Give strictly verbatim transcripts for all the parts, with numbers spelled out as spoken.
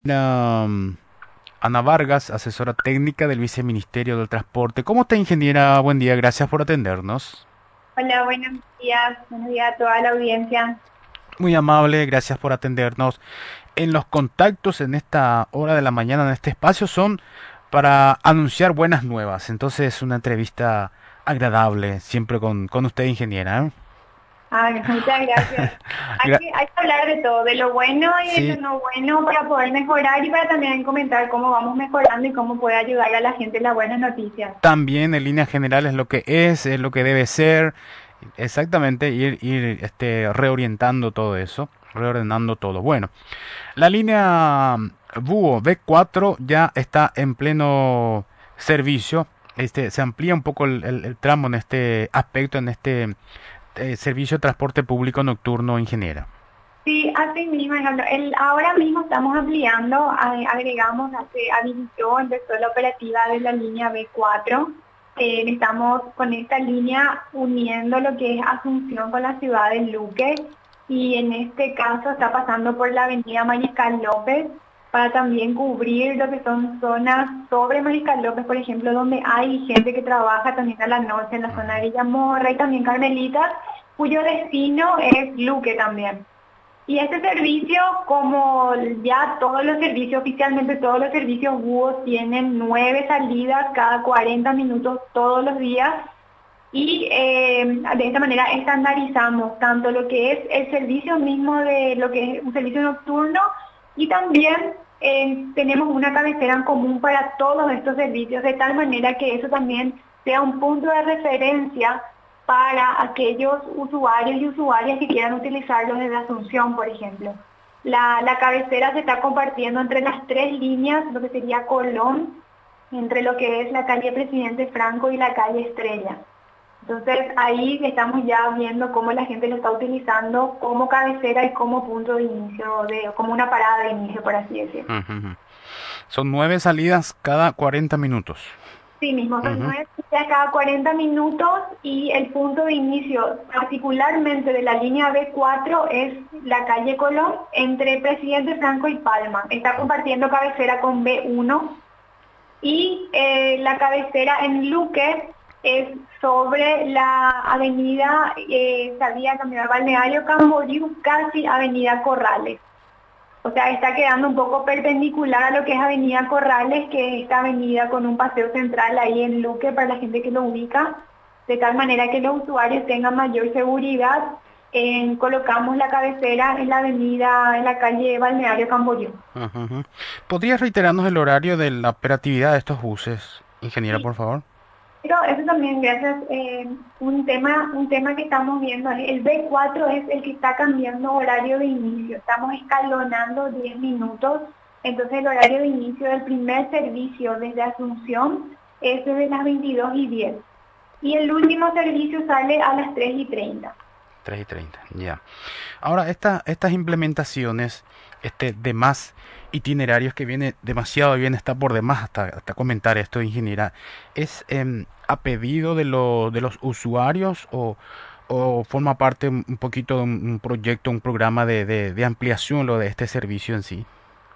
Um, Ana Vargas, asesora técnica del Viceministerio del Transporte. ¿Cómo está, ingeniera? Buen día, gracias por atendernos. Hola, buenos días. Buenos días a toda la audiencia. Muy amable, gracias por atendernos. En los contactos en esta hora de la mañana, en este espacio, son para anunciar buenas nuevas. Entonces, una entrevista agradable, siempre con, con usted, ingeniera. ¿Eh? Ay, muchas gracias. Hay Gra- que, hay que hablar de todo, de lo bueno y de sí, lo no bueno para poder mejorar y para también comentar cómo vamos mejorando y cómo puede ayudar a la gente las buenas noticias. también en líneas generales lo que es, es lo que debe ser. Exactamente, ir, ir este, reorientando todo eso, reordenando todo. Bueno, la línea Búho B cuatro ya está en pleno servicio. Este, se amplía un poco el, el- el tramo en este aspecto, en este eh, servicio de transporte público nocturno, ingeniera. Sí, así mismo, Alejandro. El, ahora mismo estamos ampliando, a- agregamos, se habilitó, empezó la operativa de la línea B cuatro. Eh, estamos con esta línea uniendo lo que es Asunción con la ciudad de Luque y en este caso está pasando por la avenida Mariscal López para también cubrir lo que son zonas sobre Mariscal López, por ejemplo, donde hay gente que trabaja también a la noche en la zona de Villamorra y también Carmelitas, cuyo destino es Luque también. Y este servicio, como ya todos los servicios, oficialmente todos los servicios búhos tienen nueve salidas cada cuarenta minutos todos los días y eh, de esta manera estandarizamos tanto lo que es el servicio mismo de lo que es un servicio nocturno y también eh, tenemos una cabecera en común para todos estos servicios, de tal manera que eso también sea un punto de referencia para aquellos usuarios y usuarias que quieran utilizarlos desde Asunción, por ejemplo. La, la cabecera se está compartiendo entre las tres líneas, lo que sería Colón, entre lo que es la calle Presidente Franco y la calle Estrella. Entonces ahí estamos ya viendo cómo la gente lo está utilizando como cabecera y como punto de inicio, de, como una parada de inicio, por así decirlo. Ujú. Son nueve salidas cada cuarenta minutos. Sí, mismo, son Ujú. nueve citas cada cuarenta minutos y el punto de inicio, particularmente de la línea B cuatro, es la calle Colón entre Presidente Franco y Palma. Está compartiendo cabecera con B uno y eh, la cabecera en Luque es sobre la avenida, eh, salida Caminar Balneario Camboriú, casi avenida Corrales. O sea, está quedando un poco perpendicular a lo que es Avenida Corrales, que es esta avenida con un paseo central ahí en Luque para la gente que lo ubica, de tal manera que los usuarios tengan mayor seguridad. En- colocamos la cabecera en la avenida, en la calle Balneario Camboriú. Ujú, ujú. ¿Podrías reiterarnos el horario de la operatividad de estos buses, ingeniera, Sí, por favor? pero eso también, gracias, eh, un tema, un tema que estamos viendo, es el B cuatro es el que está cambiando horario de inicio, estamos escalonando diez minutos, entonces el horario de inicio del primer servicio desde Asunción es desde las veintidós y diez y el último servicio sale a las tres y treinta. Tres y treinta, ya. Ahora, esta, estas implementaciones este, de más itinerarios que viene demasiado bien, está por demás hasta, hasta comentar esto, ingeniera, ¿es em, a pedido de, lo, de los usuarios o, o forma parte un un poquito de un, un proyecto, un programa de, de, de ampliación lo de este servicio en sí?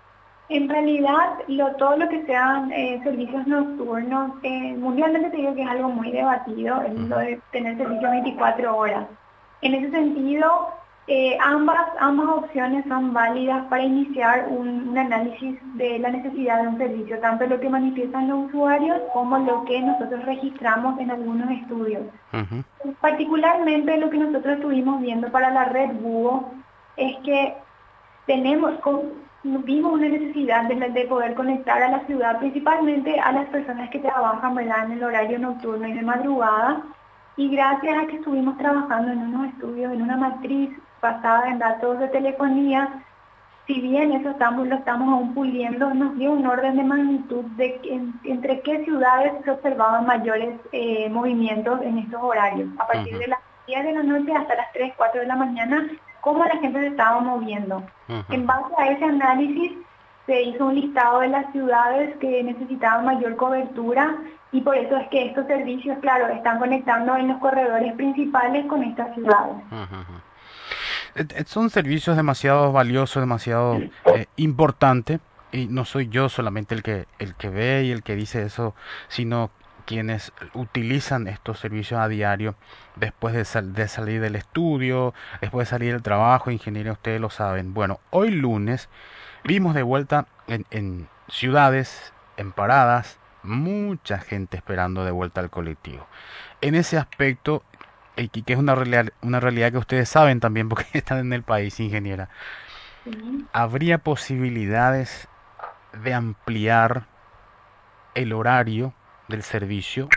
En realidad, lo, todo lo que sean eh, servicios nocturnos, eh, mundialmente te digo que es algo muy debatido, el- lo Ujú, de tener servicios veinticuatro horas. En ese sentido, eh, ambas, ambas opciones son válidas para iniciar un, un análisis de la necesidad de un servicio, tanto lo que manifiestan los usuarios como lo que nosotros registramos en algunos estudios. ujú, Particularmente lo que nosotros estuvimos viendo para la red Búho es que tenemos, con- vimos una necesidad de, la- de poder conectar a la ciudad, principalmente a las personas que trabajan, ¿verdad?, en el horario nocturno y de madrugada. Y gracias a que estuvimos trabajando en unos estudios, en una matriz basada en datos de telefonía, si bien eso estamos, lo estamos aún puliendo, nos dio un orden de magnitud de que- en- entre qué ciudades se observaban mayores eh, movimientos en estos horarios, a partir ujú, de las diez de la noche hasta las tres cuatro de la mañana, cómo la gente se estaba moviendo. ujú. En base a ese análisis se hizo un listado de las ciudades que necesitaban mayor cobertura y por eso es que estos servicios, claro, están conectando en los corredores principales con estas ciudades. Ujú, ujú. Eh, eh, Son servicios demasiado valiosos, demasiado eh, importantes. y no soy yo solamente el que, el que ve y el que dice eso, sino quienes utilizan estos servicios a diario después de, sal- de salir del estudio, después de salir del trabajo, ingeniero, ustedes lo saben. Bueno, hoy lunes vimos de vuelta en, en ciudades, en paradas, mucha gente esperando de vuelta al colectivo. En ese aspecto, y que es una realidad, una realidad que ustedes saben también porque están en el país, ingeniera, Sí. ¿habría posibilidades de ampliar el horario del servicio?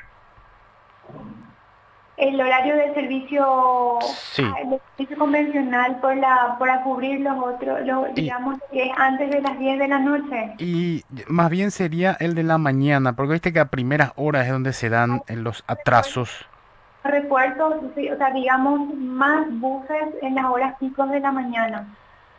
El horario del servicio, Sí, ah, el servicio convencional por la, para cubrir los otros, lo- y, digamos que es antes de las diez de la noche. y más bien sería el de la mañana, porque viste que a primeras horas es donde se dan eh, los atrasos. Refuerzos, sí, o sea, digamos, más buses en las horas picos de la mañana.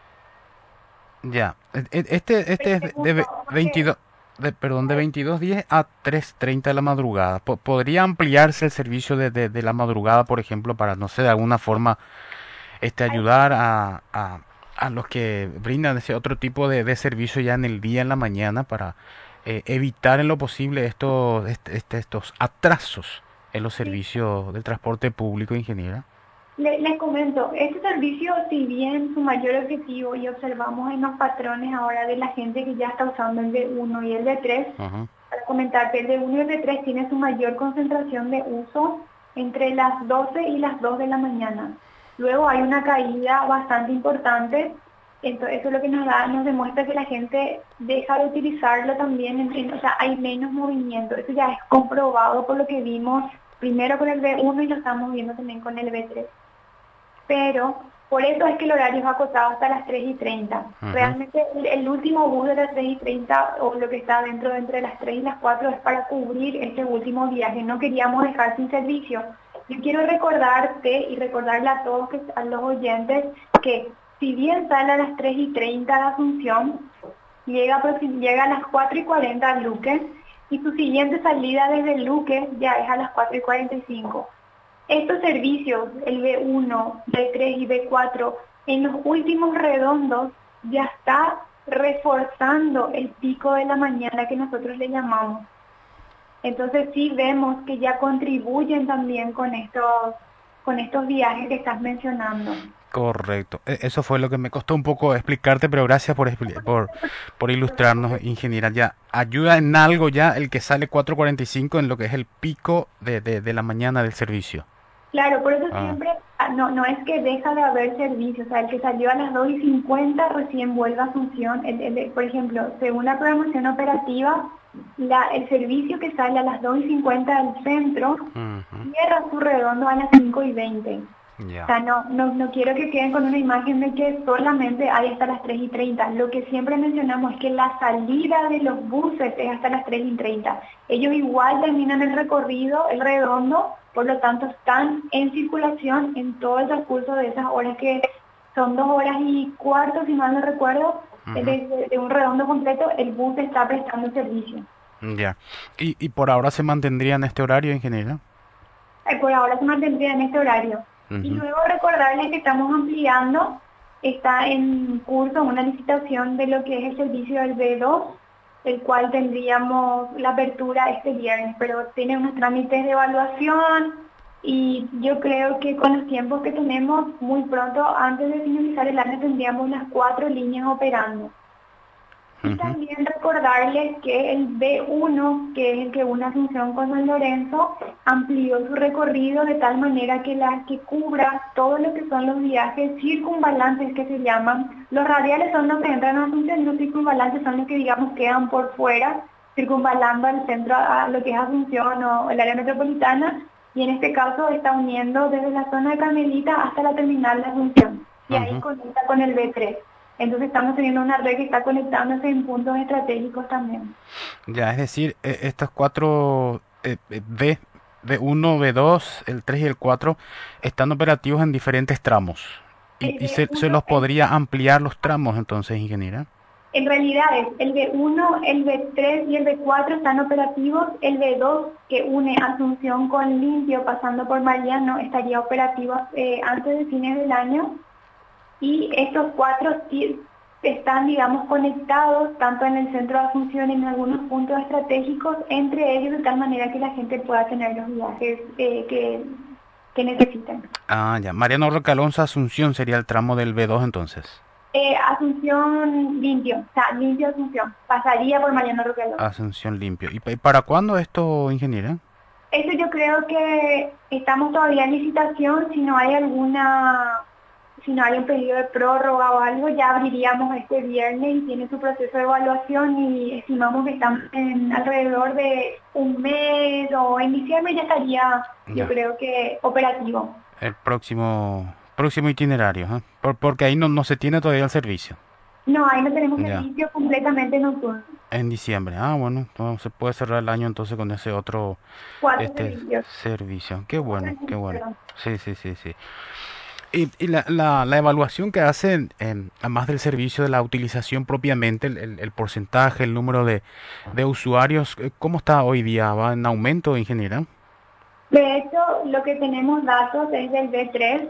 Ya, e- e- este, este es de Pregunto, ve- porque veintidós, de, perdón, de veintidós diez a tres treinta de la madrugada. Po- ¿Podría ampliarse el servicio de, de, de la madrugada, por ejemplo, para, no sé, de alguna forma este, hay, ayudar a, a, a los que brindan ese otro tipo de, de servicio ya en el día, en la mañana, para eh, evitar en lo posible estos, este, este- estos atrasos en los sí, servicios del transporte público, ingeniera? le- les comento, este servicio, si bien su mayor objetivo, y observamos en los patrones ahora de la gente que ya está usando el D uno y el D tres, Ajá. para comentarte, el D uno y el D tres tiene su mayor concentración de uso entre las doce y las dos de la mañana. Luego hay una caída bastante importante, entonces eso es lo que nos da, nos demuestra que la gente deja de utilizarlo también, en- en- o sea, hay menos movimiento. Eso ya es comprobado por lo que vimos primero con el B uno y lo estamos viendo también con el B tres. Pero por eso es que el horario es acotado hasta las tres y treinta. Ujú. Realmente el, el último bus de las tres y treinta o lo que está dentro de entre las tres y las cuatro es para cubrir este último viaje. No queríamos dejar sin servicio. Yo quiero recordarte y recordarle a todos que, a los oyentes que si bien sale a las tres y treinta de Asunción, llega, aproxim- llega a las cuatro y cuarenta a Luque y su siguiente salida desde Luque ya es a las cuatro y cuarenta y cinco. Estos servicios, el B uno, B tres y B cuatro, en los últimos redondos ya está reforzando el pico de la mañana que nosotros le llamamos. Entonces sí vemos que ya contribuyen también con estos, con estos viajes que estás mencionando. Correcto. E- Eso fue lo que me costó un poco explicarte, pero gracias por, expli- por, por ilustrarnos, ingeniera. Ya ayuda en algo ya el que sale cuatro cuarenta y cinco en lo que es el pico de, de, de la mañana del servicio. Claro, por eso Ah, siempre, ah, no, no es que deja de haber servicio, o sea, el que salió a las dos y cincuenta recién vuelve a Asunción. El, el- por ejemplo, según la programación operativa, la, el servicio que sale a las dos y cincuenta del centro ujú, cierra su redondo a las cinco y veinte. O ya. sea, no, no, no quiero que queden con una imagen de que solamente hay hasta las tres y treinta. Lo que siempre mencionamos es que la salida de los buses es hasta las tres y treinta. Ellos igual terminan el recorrido, el redondo, por lo tanto están en circulación en todo el transcurso de esas horas que son dos horas y cuarto, si mal no recuerdo, de, Ujú, de- de un redondo completo, el bus está prestando servicio. ya. Y, y por ahora se mantendría en este horario, ingeniera. Eh, Por ahora se mantendría en este horario. Y Ujú, luego recordarles que estamos ampliando, está en curso una licitación de lo que es el servicio del B dos, el cual tendríamos la apertura este viernes, pero tiene unos trámites de evaluación y yo creo que con los tiempos que tenemos, muy pronto, antes de finalizar el año, tendríamos las cuatro líneas operando. Y ujú, también recordarles que el B uno, que es el que une Asunción con San Lorenzo, amplió su recorrido de tal manera que la que cubra todo lo que son los viajes circunvalantes que se llaman. Los radiales son los que entran a Asunción y los circunvalantes son los que, digamos, quedan por fuera, circunvalando al centro a lo que es Asunción o el área metropolitana, y en este caso está uniendo desde la zona de Carmelita hasta la terminal de Asunción. Y ahí ujú. conecta con el B tres. Entonces estamos teniendo una red que está conectándose en puntos estratégicos también. Ya, es decir, e- estos cuatro eh, eh, B, B uno, B dos, el tres y el cuatro están operativos en diferentes tramos. Y, El y se, se B uno, los el- podría ampliar los tramos entonces, ingeniera. en realidad es el B uno, el B tres y el B cuatro están operativos. El B dos, que une Asunción con Limpio pasando por Mariano, estaría operativo eh, antes de fines del año. Y estos cuatro sí, están, digamos, conectados tanto en el centro de Asunción y en algunos puntos estratégicos entre ellos, de tal manera que la gente pueda tener los viajes eh, que, que necesiten. Ah, ya. Mariano Roca Alonso Asunción sería el tramo del B dos entonces. Eh, Asunción limpio, o sea, limpio Asunción, pasaría por Mariano Roque Alonso. Asunción limpio. ¿Y pa- y para cuándo esto, ingeniera? Eso yo creo que estamos todavía en licitación, si no hay alguna, si no hay un pedido de prórroga o algo, ya abriríamos este viernes y tiene su proceso de evaluación y estimamos que estamos en alrededor de un mes o en diciembre ya estaría, yo Ya. creo que operativo. El próximo próximo itinerario, ¿eh? Por- porque ahí no, no se tiene todavía el servicio. No, ahí no tenemos Ya. servicio completamente nocturno. En diciembre. Ah, bueno, no, se puede cerrar el año entonces con ese otro Cuatro este servicios. servicio. Qué bueno, qué bueno. Perdón. Sí, sí, sí, sí. Y, y la, la, la evaluación que hacen, em, además del servicio de la utilización propiamente, el, el- el porcentaje, el número de, de usuarios, eh, ¿cómo está hoy día? ¿Va en aumento, ingeniera? De hecho, lo que tenemos datos es del B tres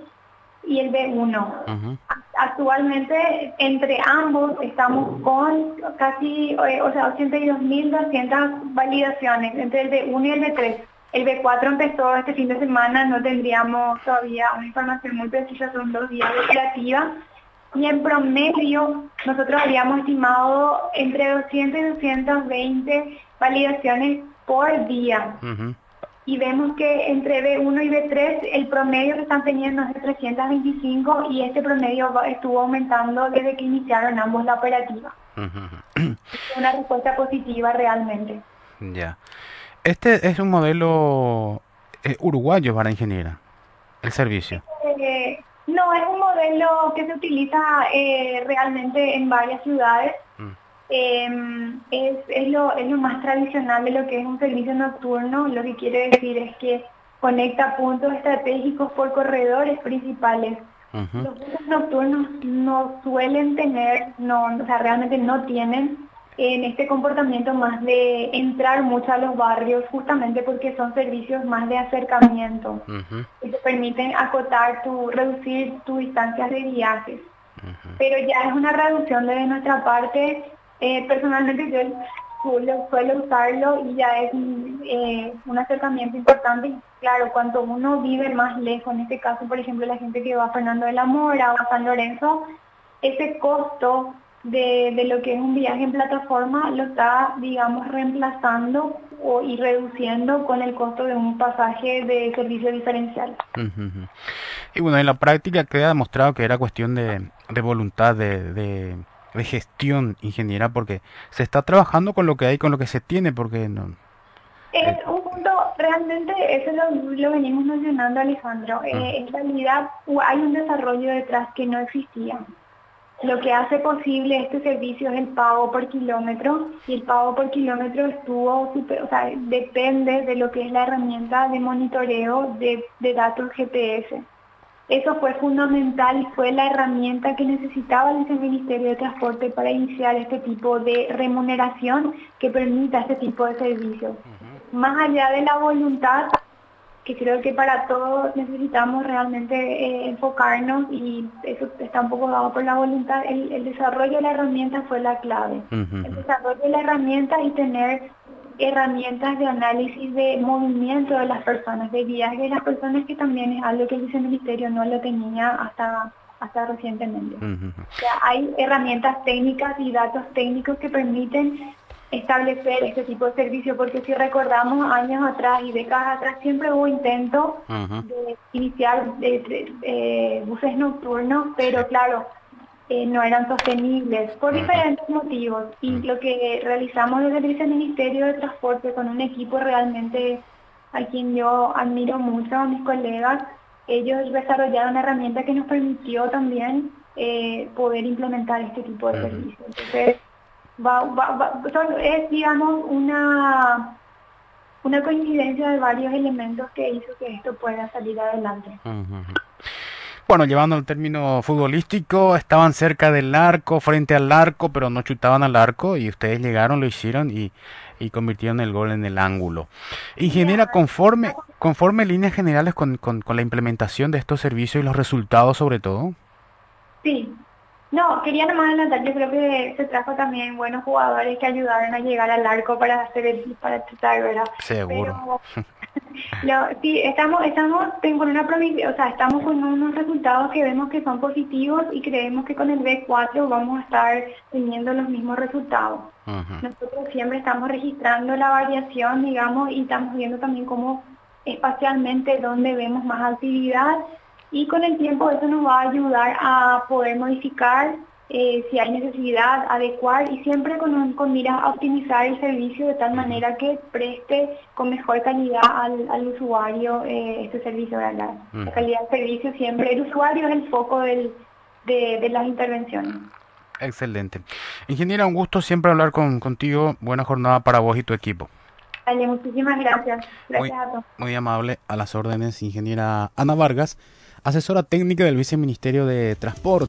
y el B uno. Ujú. Actualmente, entre ambos, estamos con casi, eh, o sea, ochenta y dos mil doscientas validaciones entre el B uno y el B tres. El B cuatro empezó este fin de semana, no tendríamos todavía una información muy precisa, son dos días de operativa. Y en promedio, nosotros habíamos estimado entre doscientas y doscientas veinte validaciones por día. Ujú. Y vemos que entre B uno y B tres el promedio que están teniendo es de trescientas veinticinco y este promedio va- estuvo aumentando desde que iniciaron ambos la operativa. Ujú. Es una respuesta positiva realmente. Ya. Este es un modelo eh, uruguayo para ingeniera, el servicio. Eh, no, es un modelo que se utiliza eh, realmente en varias ciudades. Mm. Eh, es, es, lo, es lo más tradicional de lo que es un servicio nocturno. Lo que quiere decir es que conecta puntos estratégicos por corredores principales. Ujú. Los buses nocturnos no suelen tener, no, o sea, realmente no tienen en este comportamiento más de entrar mucho a los barrios, justamente porque son servicios más de acercamiento, Ujú. que te permiten acotar, tu, reducir tus distancias de viajes. Ujú. Pero ya es una reducción de nuestra parte. Eh, personalmente yo suelo, suelo usarlo y ya es eh, un acercamiento importante. Y claro, cuanto uno vive más lejos, en este caso, por ejemplo, la gente que va a Fernando de la Mora o a San Lorenzo, ese costo de, de lo que es un viaje en plataforma lo está, digamos, reemplazando o, y reduciendo con el costo de un pasaje de servicio diferencial. Ujú, ujú. Y bueno, en la práctica queda demostrado que era cuestión de, de voluntad, de, de, de gestión ingeniera, porque se está trabajando con lo que hay, con lo que se tiene, porque no. Es eh, un punto, realmente eso lo, lo venimos mencionando, Alejandro. mm, Eh, en realidad hu- hay un desarrollo detrás que no existía. Lo que hace posible este servicio es el pago por kilómetro y el pago por kilómetro estuvo, super- o sea, depende de lo que es la herramienta de monitoreo de, de datos G P S. Eso fue fundamental y fue la herramienta que necesitaba el Viceministerio de Transporte para iniciar este tipo de remuneración que permita este tipo de servicios. Más allá de la voluntad, que creo que para todos necesitamos realmente eh, enfocarnos y eso está un poco dado por la voluntad, el, el desarrollo de la herramienta fue la clave. ujú, El ujú. desarrollo de la herramienta y tener herramientas de análisis de movimiento de las personas, de viaje de las personas, que también es algo que el viceministerio no lo tenía hasta, hasta recientemente. Ujú, ujú. O sea, hay herramientas técnicas y datos técnicos que permiten establecer este tipo de servicio, porque si recordamos años atrás y décadas atrás siempre hubo intentos Ujú. de iniciar de, de- eh, buses nocturnos, Sí. pero claro, eh, no eran sostenibles por Ujú, diferentes motivos. Y ujú. lo que realizamos desde el Viceministerio de Transporte con un equipo realmente a quien yo admiro mucho, a mis colegas, ellos desarrollaron una herramienta que nos permitió también eh, poder implementar este tipo de Ujú. servicios. Entonces, va, va, va- son- es, digamos, una, una coincidencia de varios elementos que hizo que esto pueda salir adelante. Ujú, ujú. Bueno, llevando al término futbolístico, estaban cerca del arco, frente al arco, pero no chutaban al arco y ustedes llegaron, lo hicieron y, y convirtieron el gol en el ángulo. Ingeniera, Ya, conforme, conforme líneas generales con, con, con la implementación de estos servicios y los resultados sobre todo. sí. No, quería nomás adelantar, yo creo que se trajo también buenos jugadores que ayudaron a llegar al arco para hacer el, para tratar, ¿verdad? Seguro. Pero lo, sí, estamos, estamos con una provincia, o sea, estamos con unos resultados que vemos que son positivos y creemos que con el B cuatro vamos a estar teniendo los mismos resultados. Ujú. Nosotros siempre estamos registrando la variación, digamos, y estamos viendo también cómo espacialmente dónde vemos más actividad y con el tiempo eso nos va a ayudar a poder modificar eh, si hay necesidad, adecuar y siempre con, un- con miras a optimizar el servicio de tal Ujú. manera que preste con mejor calidad al, al usuario eh, este servicio, ¿verdad? La Ujú. calidad del servicio siempre, el usuario es el foco del, de, de las intervenciones. Excelente. Ingeniera, un gusto siempre hablar con, contigo. Buena jornada para vos y tu equipo. Dale, muchísimas gracias. Muy, Gracias a todos. muy amable, a las órdenes, ingeniera Ana Vargas, asesora técnica del Viceministerio de Transporte.